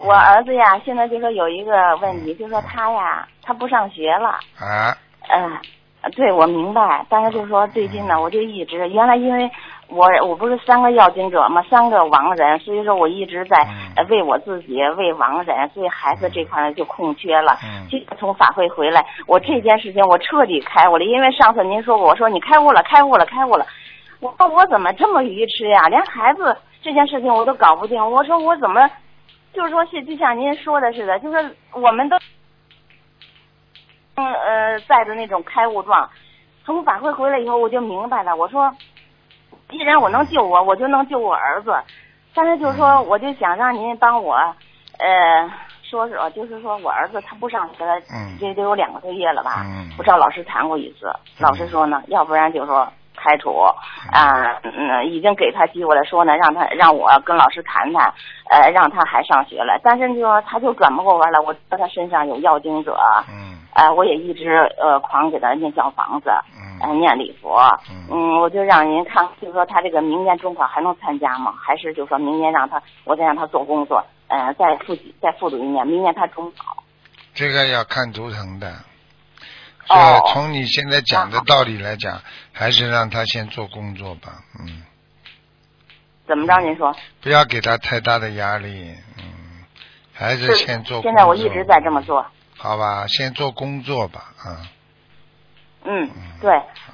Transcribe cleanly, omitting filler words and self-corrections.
我儿子呀，现在就说有一个问题，就说他呀，他不上学了。 啊。 对，我明白，但是就是说最近呢，我就一直原来因为我不是3个要经者嘛，3个亡人，所以说我一直在为我自己为亡人，所以孩子这块呢就空缺了。就从法会回来，我这件事情我彻底开悟了，因为上次您说过，我说你开悟了，我说我怎么这么愚痴呀，连孩子这件事情我都搞不定，我说我怎么就是说就像您说的似的，就是我们都带着那种开悟状，从法会回来以后我就明白了，我说既然我能救我就能救我儿子，但是就是说我就想让您帮我说说，就是说我儿子他不上学了，这都有2个多月了吧，我找老师谈过一次，老师说呢，要不然就说开除已经给他机会了，说呢让我跟老师谈谈，让他还上学了，但是就说他就转不过弯了，我知道他身上有要经者，我也一直狂给他念小房子，念礼佛，我就让您看，就是说他这个明年中考还能参加吗？还是就是说明年我再让他做工作，再复读1年，明年他中考。 这个要看图腾的。从你现在讲的道理来讲，还是让他先做工作吧。 怎么着？您说？ 不要给他太大的压力。还是先做工作。 现在我一直在这么做。 好吧，先做工作吧。 对，